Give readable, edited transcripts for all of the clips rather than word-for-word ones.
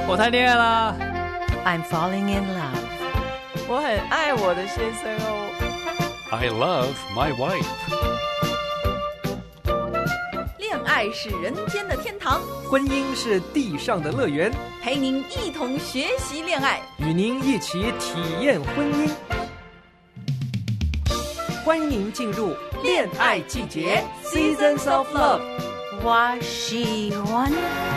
我谈恋爱啦。 I'm falling in love. 我很爱我的先生哦。 I love my wife. 恋爱是人间的天堂， 婚姻是地上的乐园， 陪您一同学习恋爱， 与您一起体验婚姻。欢迎您进入恋爱季节 Seasons of Love。 我喜欢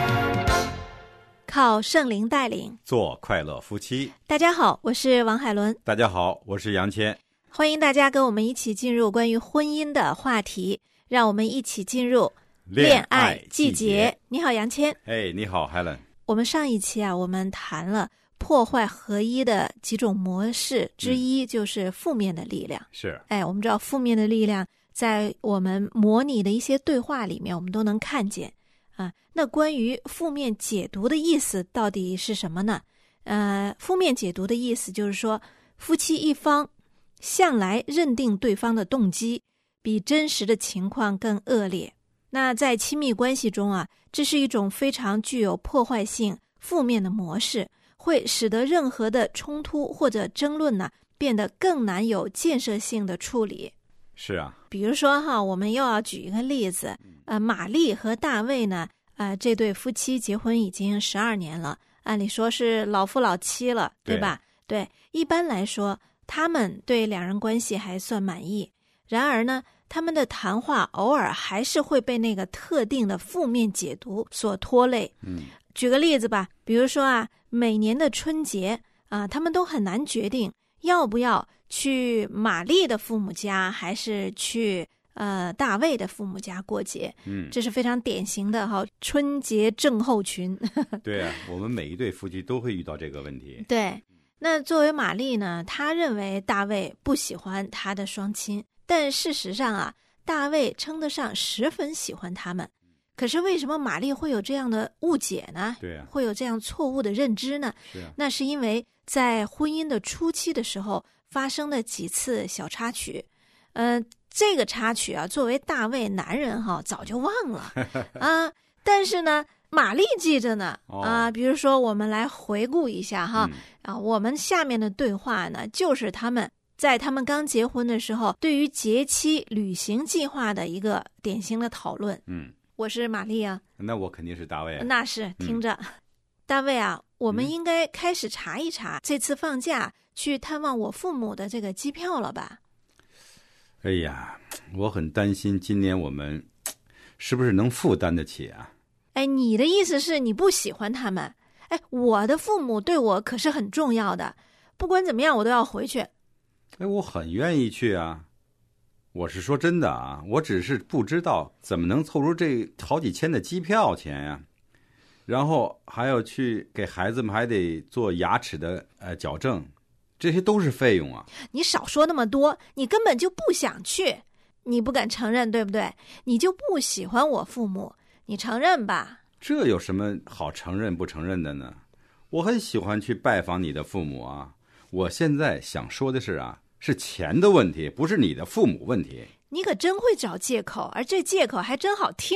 靠圣灵带领， 做快乐夫妻。 大家好，我是王海伦。 大家好，我是杨谦。 欢迎大家跟我们一起进入关于婚姻的话题，让我们一起进入恋爱季节。你好，杨谦。 哎，你好，海伦。 我们上一期我们谈了破坏合一的几种模式之一，就是负面的力量。 是。 我们知道负面的力量在我们模拟的一些对话里面，我们都能看见。那关于负面解读的意思到底是什么呢？负面解读的意思就是说，夫妻一方向来认定对方的动机比真实的情况更恶劣。那在亲密关系中这是一种非常具有破坏性、负面的模式，会使得任何的冲突或者争论变得更难有建设性的处理。 是啊。 比如说我们又要举一个例子，玛丽和大卫呢，这对夫妻结婚已经12年了，按理说是老夫老妻了，对吧？对，一般来说他们对两人关系还算满意。然而呢，他们的谈话偶尔还是会被那个特定的负面解读所拖累。举个例子吧，比如说每年的春节他们都很难决定要不要去玛丽的父母家，还是去大卫的父母家过节。这是非常典型的春节症候群。 对啊，我们每一对夫妻都会遇到这个问题。 对，那作为玛丽呢，她认为大卫不喜欢她的双亲，但事实上大卫称得上十分喜欢他们。可是为什么玛丽会有这样的误解呢？ 对啊， 会有这样错误的认知呢？ 是啊， 那是因为在婚姻的初期的时候发生的几次小插曲。这个插曲作为大卫男人早就忘了但是呢玛丽记着呢比如说我们来回顾一下我们下面的对话呢，就是他们在他们刚结婚的时候对于节期旅行计划的一个典型的讨论。我是玛丽那我肯定是大卫那是听着大卫我们应该开始查一查这次放假去探望我父母的这个机票了吧？ 哎呀，我很担心今年我们是不是能负担得起啊？ 你的意思是你不喜欢他们？我的父母对我可是很重要的，不管怎么样我都要回去。 我很愿意去啊，我是说真的我只是不知道怎么能凑出这好几千的机票钱呀，然后还要去给孩子们还得做牙齿的矫正，这些都是费用啊。 你少说那么多，你根本就不想去，你不敢承认对不对？你就不喜欢我父母，你承认吧。 这有什么好承认不承认的呢？我很喜欢去拜访你的父母啊。我现在想说的是是钱的问题，不是你的父母问题。 你可真会找借口，而这借口还真好听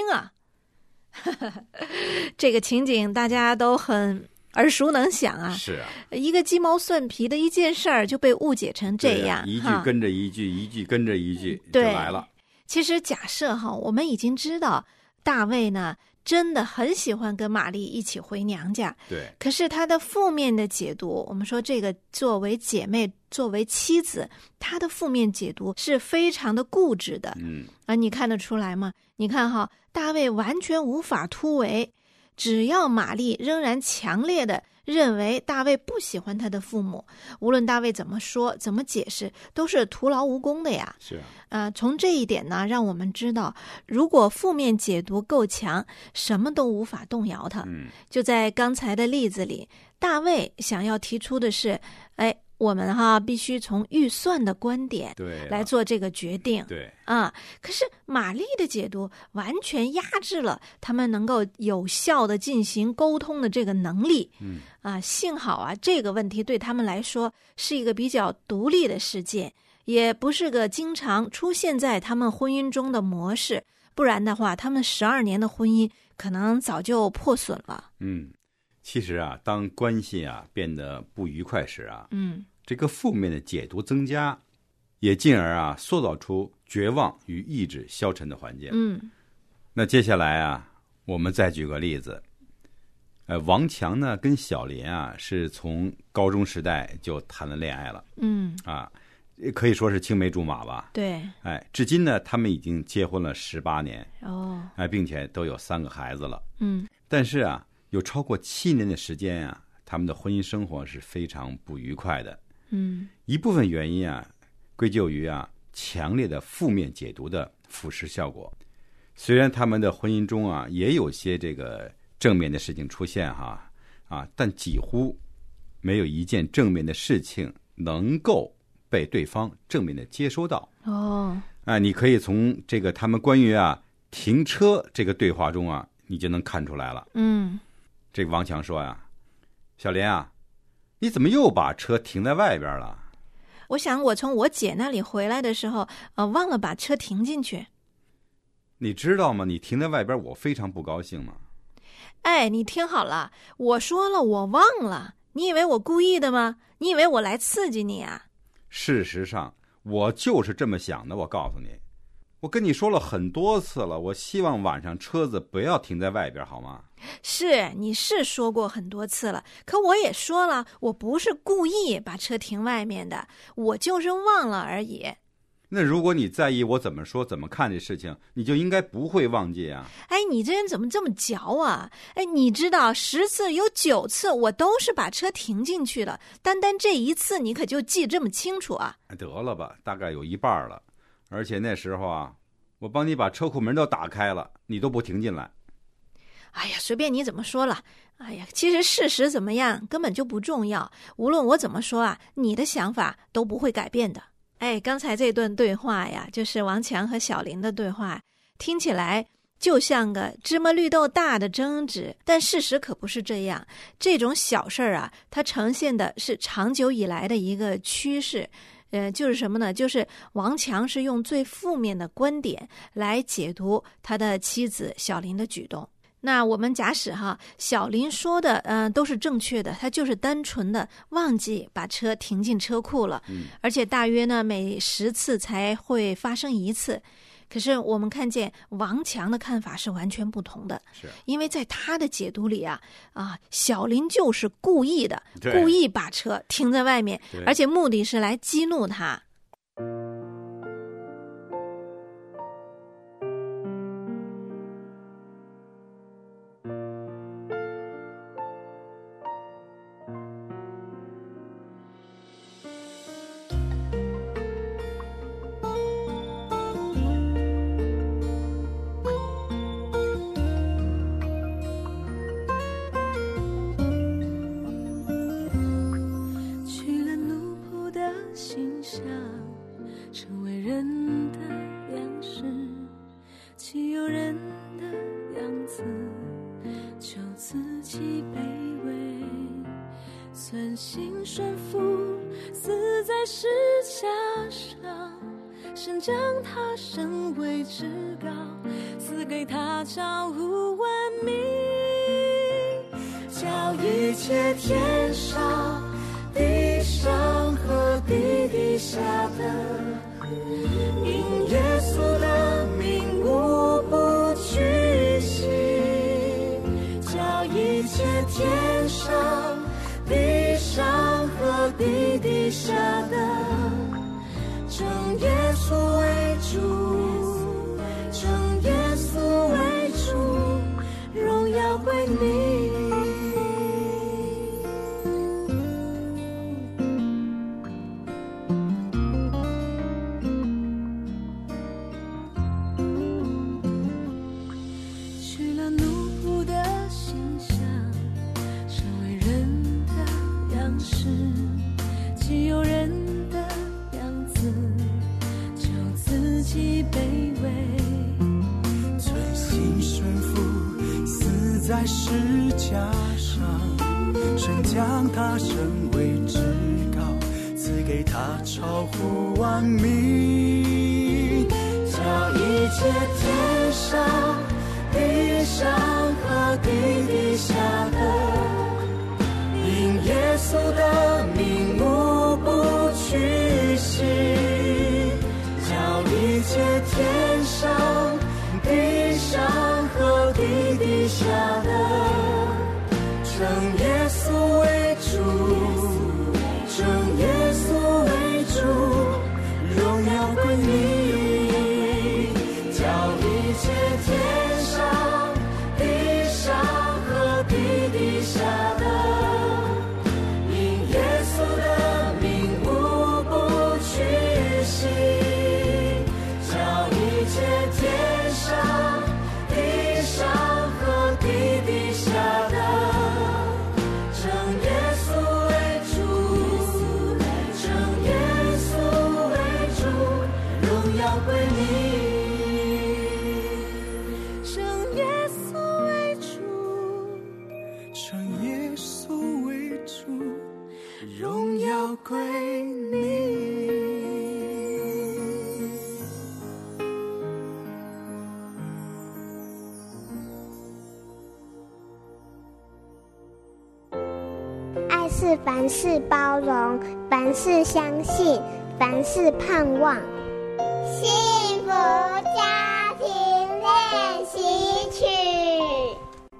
这个情景大家都很耳熟能详是一个鸡毛蒜皮的一件事儿就被误解成这样， 一句跟着一句，一句跟着一句就来了。 其实假设我们已经知道大卫呢真的很喜欢跟玛丽一起回娘家， 对。 可是他的负面的解读，我们说这个作为姐妹，作为妻子，他的负面解读是非常的固执的。你看得出来吗？你看大卫完全无法突围，只要玛丽仍然强烈的认为大卫不喜欢他的父母，无论大卫怎么说怎么解释都是徒劳无功的呀。 是从这一点呢，让我们知道如果负面解读够强，什么都无法动摇它。就在刚才的例子里，大卫想要提出的是我们必须从预算的观点来做这个决定。 对可是玛丽的解读完全压制了他们能够有效的进行沟通的这个能力。幸好这个问题对他们来说是一个比较独立的事件，也不是个经常出现在他们婚姻中的模式，不然的话他们12年的婚姻可能早就破损了。 其实啊，当关系啊变得不愉快时啊，这个负面的解读增加，也进而啊塑造出绝望与意志消沉的环境。那接下来啊，我们再举个例子。王强呢跟小林啊是从高中时代就谈了恋爱了，可以说是青梅竹马吧。 对， 至今呢他们已经结婚了18年，并且都有3个孩子了。但是啊，有超过7年的时间啊，他们的婚姻生活是非常不愉快的。一部分原因啊，归咎于啊强烈的负面解读的腐蚀效果。虽然他们的婚姻中啊也有些这个正面的事情出现但几乎没有一件正面的事情能够被对方正面的接收到。你可以从这个他们关于停车这个对话中啊，你就能看出来了。这个王强说呀，小林啊，你怎么又把车停在外边了？ 我想我从我姐那里回来的时候，忘了把车停进去。 你知道吗？你停在外边，我非常不高兴嘛。 你听好了，我说了我忘了，你以为我故意的吗？你以为我来刺激你啊？ 事实上，我就是这么想的。我告诉你，我跟你说了很多次了，我希望晚上车子不要停在外边，好吗？ 是，你是说过很多次了，可我也说了，我不是故意把车停外面的，我就是忘了而已。 那如果你在意我怎么说怎么看这事情，你就应该不会忘记啊。 你这人怎么这么嚼啊？你知道10次有9次我都是把车停进去的，单单这1次你可就记这么清楚啊？得了吧，大概有一半了。而且那时候啊，我帮你把车库门都打开了，你都不停进来。 随便你怎么说了。其实事实怎么样根本就不重要，无论我怎么说啊，你的想法都不会改变的。刚才这段对话呀，就是王强和小林的对话，听起来就像个芝麻绿豆大的争执，但事实可不是这样。这种小事儿啊，它呈现的是长久以来的一个趋势。就是什么呢？就是王强是用最负面的观点来解读他的妻子小林的举动。那我们假使小林说的都是正确的，他就是单纯的忘记把车停进车库了，而且大约呢每10次才会发生1次。可是我们看见王强的看法是完全不同的，因为在他的解读里小林就是故意的，故意把车停在外面，而且目的是来激怒他。 神将他升为至高，赐给他超乎万民，叫一切天上地上和地底下的因耶稣的名无不屈膝，叫一切天上地上和地底下的称耶稣为主，称耶稣为主，荣耀归你。取了奴仆的形象，成为人的样式，既有人的样子，就自己卑微， 存心顺服，死在十架上，神将他升为至高，赐给他超乎万民， 叫一切天上地上和地底下的稣的名无不屈膝，叫一切天上地上和地底下的称耶稣为主，称耶稣为主，荣耀归你，叫一切天上地上和地底下的因耶稣的名无不屈膝，叫一切天上地上和地底下的称耶稣为主，称耶稣为主，荣耀归你，称耶稣为主，称耶稣为主，荣耀归你。 爱是凡事包容，凡事相信，凡事盼望。幸福家庭练习曲。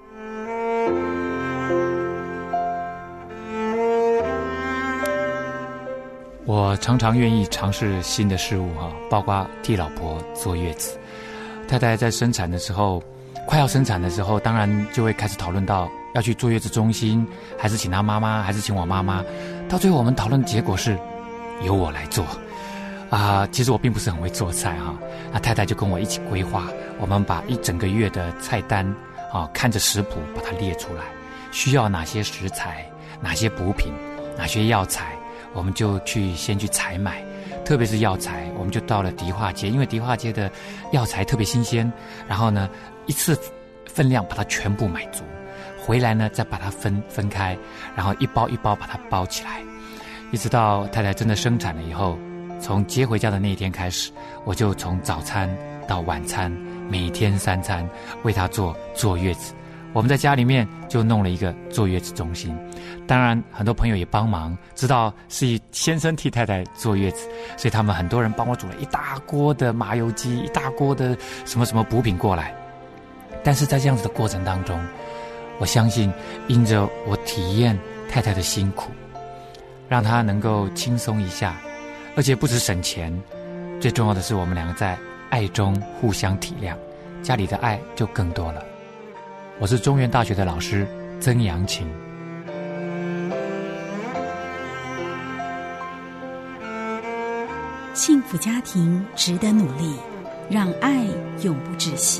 我常常愿意尝试新的事物包括替老婆坐月子。太太在生产的时候，快要生产的时候，当然就会开始讨论到要去坐月子中心，还是请她妈妈，还是请我妈妈。到最后我们讨论的结果是由我来做其实我并不是很会做菜那太太就跟我一起规划，我们把一整个月的菜单看着食谱把它列出来，需要哪些食材，哪些补品，哪些药材，我们就先去采买。特别是药材，我们就到了迪化街，因为迪化街的药材特别新鲜，然后呢一次分量把它全部买足，回来呢再把它分开，然后一包一包把它包起来，一直到太太真的生产了以后，从接回家的那一天开始，我就从早餐到晚餐每天3餐为她坐月子。我们在家里面就弄了一个坐月子中心，当然很多朋友也帮忙，知道是先生替太太坐月子，所以他们很多人帮我煮了一大锅的麻油鸡，一大锅的什么什么补品过来。但是在这样子的过程当中，我相信因着我体验太太的辛苦，让她能够轻松一下，而且不止省钱，最重要的是我们两个在爱中互相体谅，家里的爱就更多了。我是中原大学的老师曾阳晴。 幸福家庭值得努力，让爱永不止息。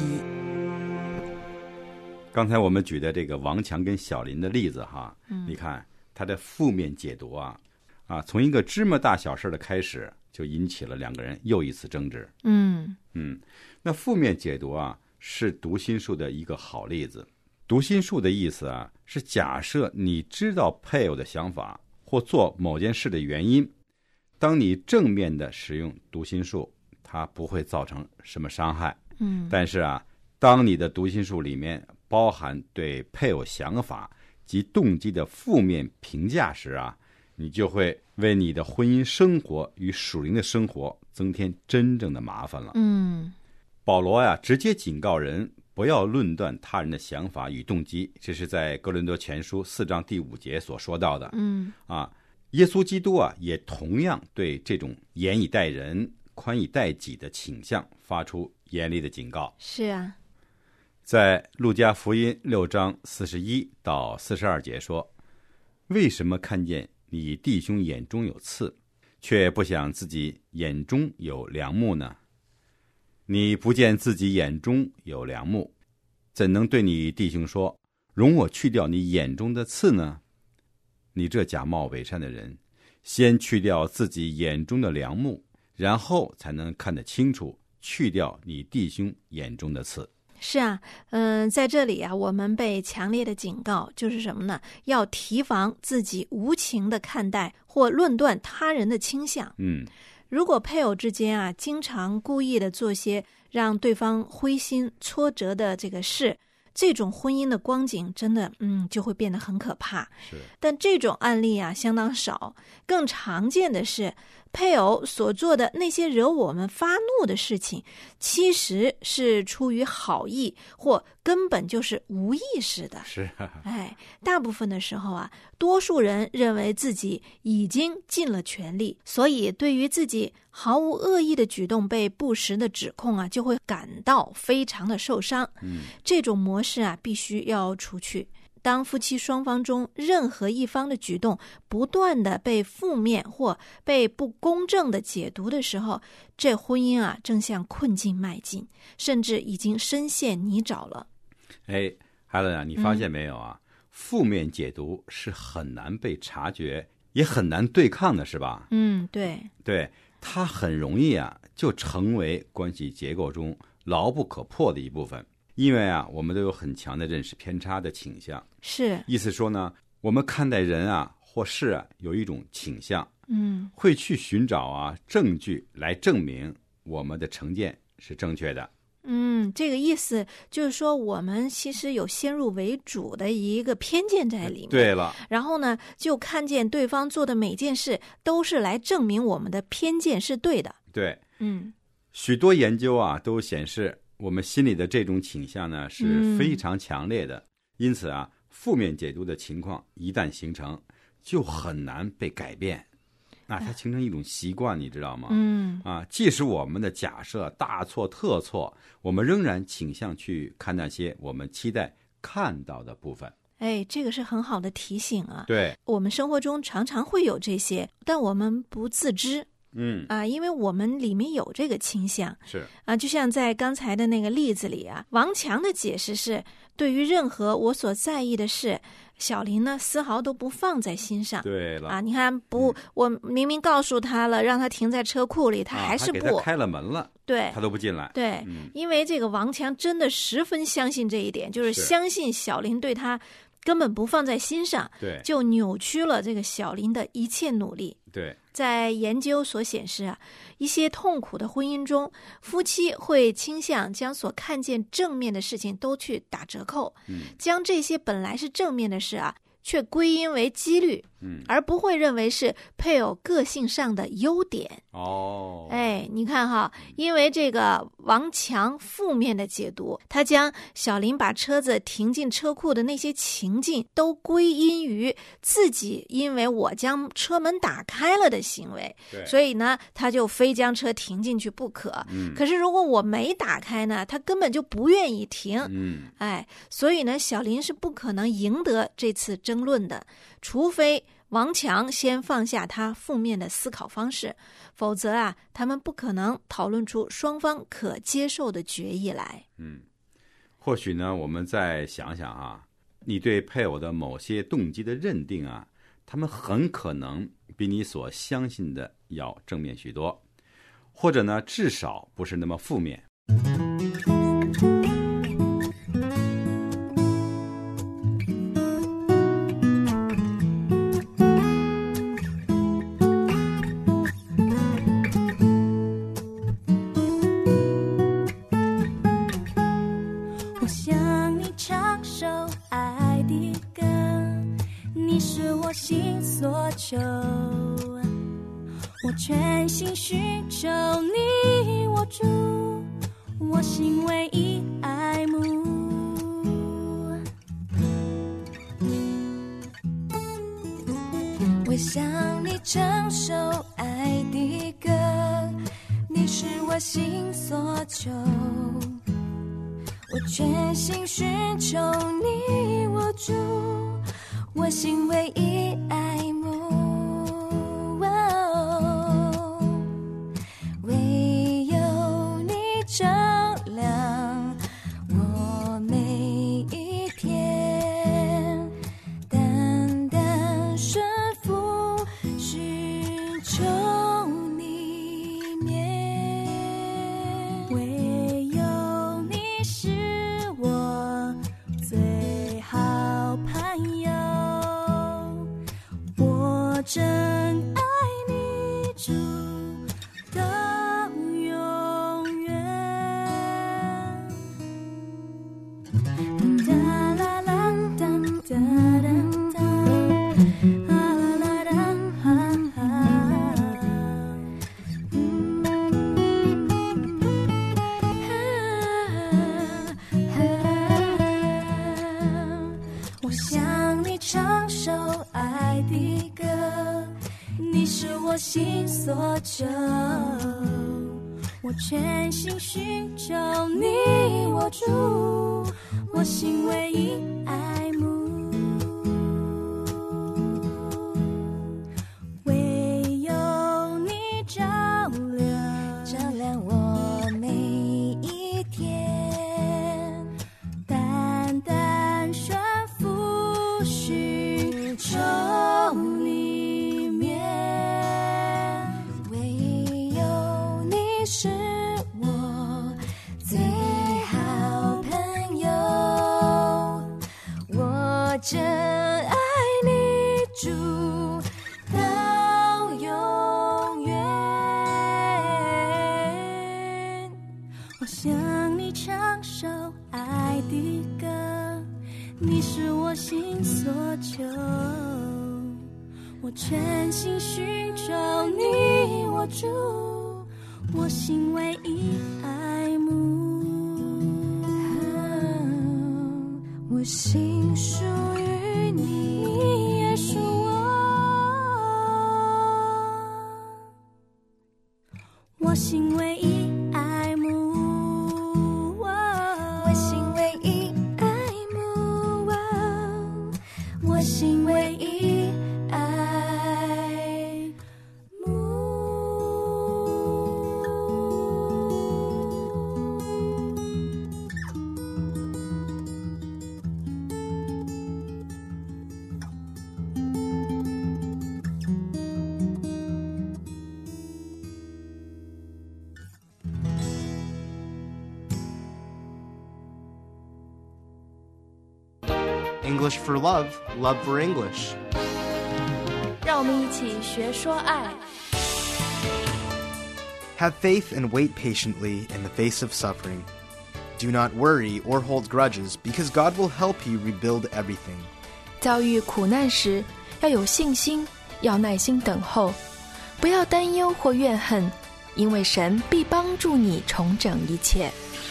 刚才我们举的这个王强跟小林的例子你看他的负面解读从一个芝麻大小事的开始，就引起了两个人又一次争执。那负面解读是读心术的一个好例子。读心术的意思是假设你知道配偶的想法或做某件事的原因，当你正面的使用读心术，它不会造成什么伤害。但是当你的读心术里面包含对配偶想法及动机的负面评价时你就会为你的婚姻生活与属灵的生活增添真正的麻烦了。保罗直接警告人不要论断他人的想法与动机，这是在哥林多前书4章第5节所说到的。耶稣基督也同样对这种严以待人、宽以待己的倾向发出严厉的警告。 是在路加福音6章41到42节说，为什么看见你弟兄眼中有刺，却不想自己眼中有梁木呢？你不见自己眼中有梁木，怎能对你弟兄说，容我去掉你眼中的刺呢？你这假冒伪善的人，先去掉自己眼中的梁木，然后才能看得清楚，去掉你弟兄眼中的刺。 是在这里我们被强烈的警告，就是什么呢？要提防自己无情的看待或论断他人的倾向。如果配偶之间经常故意的做些让对方灰心挫折的这个事， 这种婚姻的光景真的就会变得很可怕。 是， 但这种案例啊相当少，更常见的是配偶所做的那些惹我们发怒的事情，其实是出于好意，或根本就是无意识的。 是， 大部分的时候啊，多数人认为自己已经尽了全力，所以对于自己毫无恶意的举动被不实的指控啊，就会感到非常的受伤。这种模式啊，必须要除去。当夫妻双方中任何一方的举动不断的被负面或被不公正的解读的时候，这婚姻啊正向困境迈进，甚至已经深陷泥沼了。 海伦啊，你发现没有啊？负面解读是很难被察觉，也很难对抗的，是吧？对，它很容易啊就成为关系结构中牢不可破的一部分。因为啊，我们都有很强的认识偏差的倾向， 是意思说呢，我们看待人啊或事啊有一种倾向，会去寻找啊证据来证明我们的成见是正确的。 这个意思就是说，我们其实有先入为主的一个偏见在里面。 对了， 然后呢，就看见对方做的每件事都是来证明我们的偏见是对的。 对，许多研究啊都显示，我们心里的这种倾向呢是非常强烈的，因此啊，负面解读的情况一旦形成，就很难被改变。它形成一种习惯，你知道吗？即使我们的假设大错特错，我们仍然倾向去看那些我们期待看到的部分。 这个是很好的提醒啊。 对， 我们生活中常常会有这些，但我们不自知。因为我们里面有这个倾向。 是就像在刚才的那个例子里啊，王强的解释是，对于任何我所在意的事，小林呢丝毫都不放在心上。 对了你看我明明告诉他了，让他停在车库里，他还是不， 给他开了门了， 对， 他都不进来。 对，因为这个王强真的十分相信这一点，就是相信小林对他根本不放在心上， 对， 就扭曲了这个小林的一切努力。 对， 在研究所显示啊，一些痛苦的婚姻中，夫妻会倾向将所看见正面的事情都去打折扣，将这些本来是正面的事啊，却归因为几率，而不会认为是配偶个性上的优点。你看哈，因为这个王强负面的解读，他将小林把车子停进车库的那些情境都归因于自己因为我将车门打开了的行为，所以呢，他就非将车停进去不可。可是如果我没打开呢，他根本就不愿意停。所以呢，小林是不可能赢得这次争论的，除非王强先放下他负面的思考方式，否则啊，他们不可能讨论出双方可接受的决议来。 或许呢，我们再想想啊，你对配偶的某些动机的认定啊，他们很可能比你所相信的要正面许多，或者呢，至少不是那么负面。 我全心寻求你握住我心唯一爱慕，为向你承受爱的歌，你是我心所求，我全心寻求你握住我心唯一爱慕，唯有你照亮我每一天，单单顺服寻求你面，唯有你是我最好朋友，我真爱你主到永远。 爱的歌，你是我心所求，我全心寻求你，我主，我心唯一爱慕。唯有你照亮我每一天，淡淡顺服寻求里面，唯有你是我最好朋友，我真爱你主到永远。我向你唱首爱的歌，你是我心所求，我全心寻求你，我主，我心唯一爱慕。我心属于你，也属我心唯一爱慕，我心唯一爱慕，我心唯一爱慕。 English for love, love for English. 让我们一起学说爱。 Have faith and wait patiently in the face of suffering. Do not worry or hold grudges, because God will help you rebuild everything. 遭遇苦难时，要有信心，要耐心等候，不要担忧或怨恨，因为神必帮助你重整一切。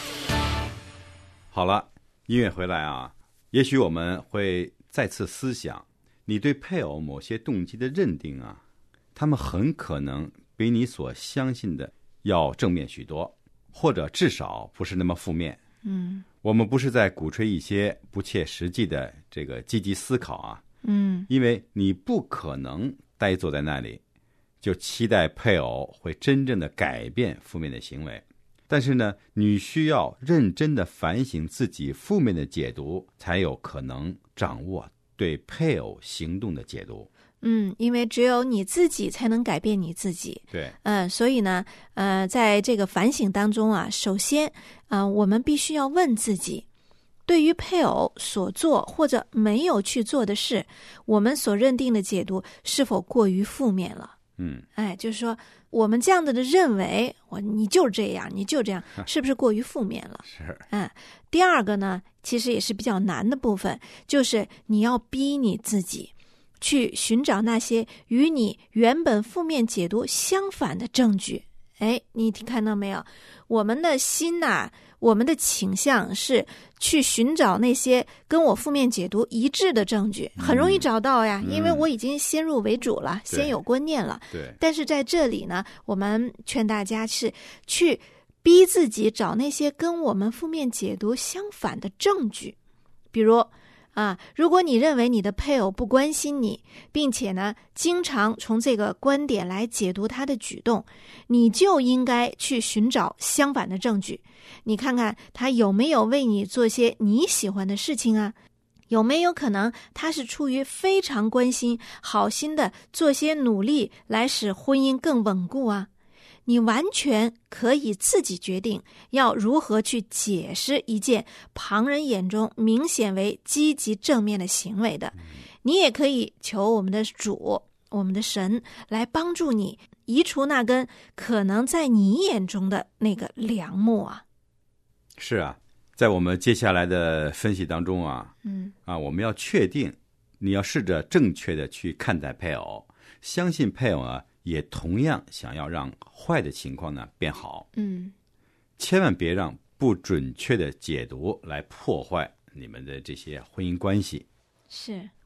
好了，音乐回来啊，也许我们会再次思想你对配偶某些动机的认定啊，他们很可能比你所相信的要正面许多，或者至少不是那么负面。我们不是在鼓吹一些不切实际的这个积极思考啊，因为你不可能呆坐在那里就期待配偶会真正的改变负面的行为。但是呢，你需要认真的反省自己负面的解读，才有可能掌握对配偶行动的解读。 因为只有你自己才能改变你自己。 对， 所以呢，在这个反省当中啊，首先，我们必须要问自己，对于配偶所做或者没有去做的事，我们所认定的解读是否过于负面了？就是说，我们这样的认为，你就这样，你就这样，是不是过于负面了？ 是。 第二个呢，其实也是比较难的部分，就是你要逼你自己去寻找那些与你原本负面解读相反的证据。你看到没有？我们的心呐，我们的倾向是去寻找那些跟我负面解读一致的证据，很容易找到呀，因为我已经先入为主了，先有观念了。 对。 但是在这里呢，我们劝大家是去逼自己找那些跟我们负面解读相反的证据，比如如果你认为你的配偶不关心你，并且呢，经常从这个观点来解读他的举动，你就应该去寻找相反的证据。你看看他有没有为你做些你喜欢的事情啊？有没有可能他是出于非常关心、好心的做些努力来使婚姻更稳固啊？你完全可以自己决定要如何去解释一件旁人眼中明显为积极正面的行为的。你也可以求我们的主，我们的神来帮助你移除那根可能在你眼中的那个梁木啊。 是啊，在我们接下来的分析当中啊，我们要确定，你要试着正确的去看待配偶，相信配偶啊也同样想要让坏的情况呢变好。千万别让不准确的解读来破坏你们的这些婚姻关系。 是，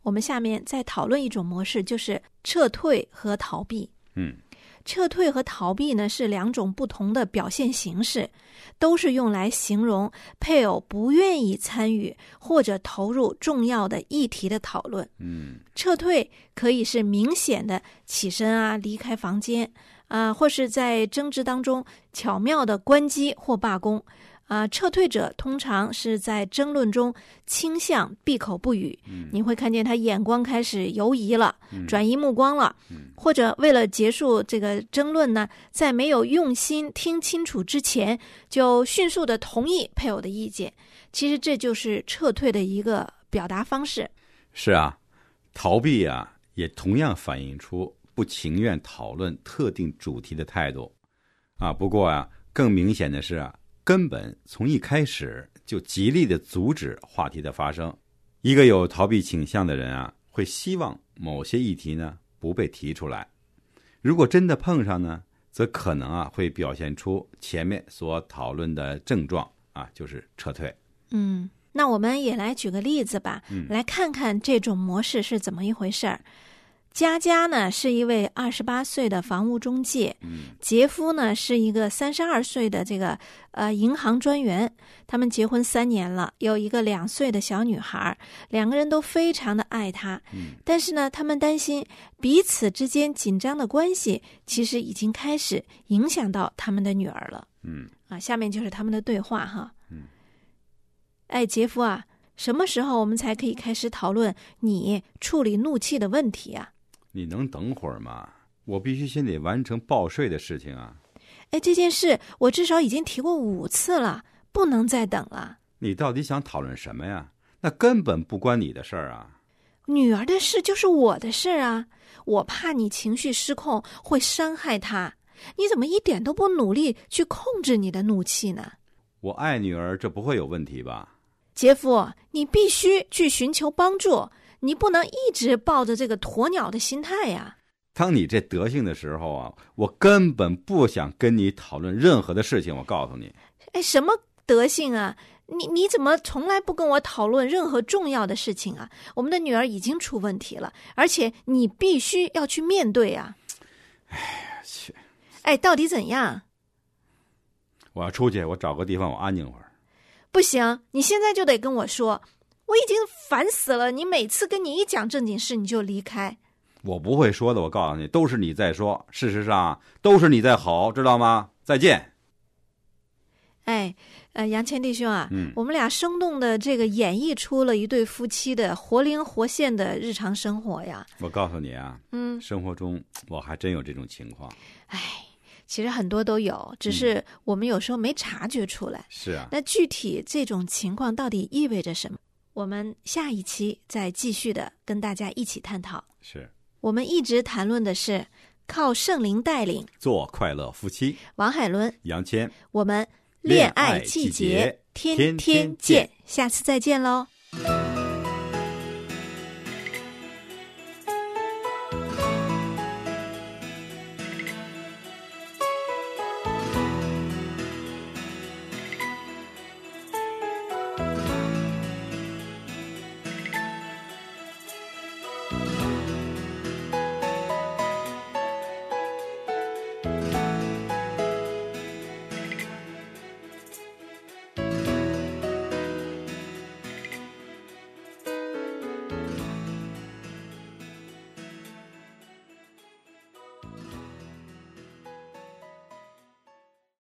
我们下面再讨论一种模式，就是撤退和逃避。撤退和逃避呢是两种不同的表现形式，都是用来形容配偶不愿意参与或者投入重要的议题的讨论。撤退可以是明显的起身啊，离开房间啊，或是在争执当中巧妙的关机或罢工。撤退者通常是在争论中倾向闭口不语，你会看见他眼光开始游移了，转移目光了，或者为了结束这个争论呢，在没有用心听清楚之前，就迅速的同意配偶的意见。其实这就是撤退的一个表达方式。 是啊，逃避啊，也同样反映出不情愿讨论特定主题的态度啊。不过啊，更明显的是啊，根本从一开始就极力的阻止话题的发生。一个有逃避倾向的人啊，会希望某些议题呢不被提出来。如果真的碰上呢，则可能啊会表现出前面所讨论的症状啊，就是撤退。 那我们也来举个例子吧，来看看这种模式是怎么一回事儿。佳佳呢是一位28岁的房屋中介，杰夫呢是一个32岁的这个银行专员。他们结婚3年了，有一个2岁的小女孩，两个人都非常的爱她。但是呢，他们担心彼此之间紧张的关系其实已经开始影响到他们的女儿了。下面就是他们的对话哈。杰夫啊，什么时候我们才可以开始讨论你处理怒气的问题啊？ 你能等会儿吗？我必须先得完成报税的事情啊。 这件事我至少已经提过5次了，不能再等了。 你到底想讨论什么呀？那根本不关你的事儿啊。 女儿的事就是我的事啊，我怕你情绪失控会伤害她。你怎么一点都不努力去控制你的怒气呢？ 我爱女儿，这不会有问题吧？ 杰夫，你必须去寻求帮助，你不能一直抱着这个鸵鸟的心态呀。 当你这德行的时候啊，我根本不想跟你讨论任何的事情，我告诉你。 什么德行啊？你怎么从来不跟我讨论任何重要的事情啊？我们的女儿已经出问题了，而且你必须要去面对啊。到底怎样？ 我要出去，我找个地方我安静会儿。 不行，你现在就得跟我说，我已经烦死了，你每次跟你一讲正经事你就离开。 我不会说的，我告诉你，都是你在说，事实上都是你在吼，知道吗？再见。 杨谦弟兄啊，我们俩生动的这个演绎出了一对夫妻的活灵活现的日常生活呀。 我告诉你啊，生活中我还真有这种情况。 其实很多都有，只是我们有时候没察觉出来。 是啊。 那具体这种情况到底意味着什么？我们下一期再继续的跟大家一起探讨。 是。 我们一直谈论的是靠圣灵带领做快乐夫妻。 王海伦、 杨谦， 我们恋爱季节天天见，下次再见喽。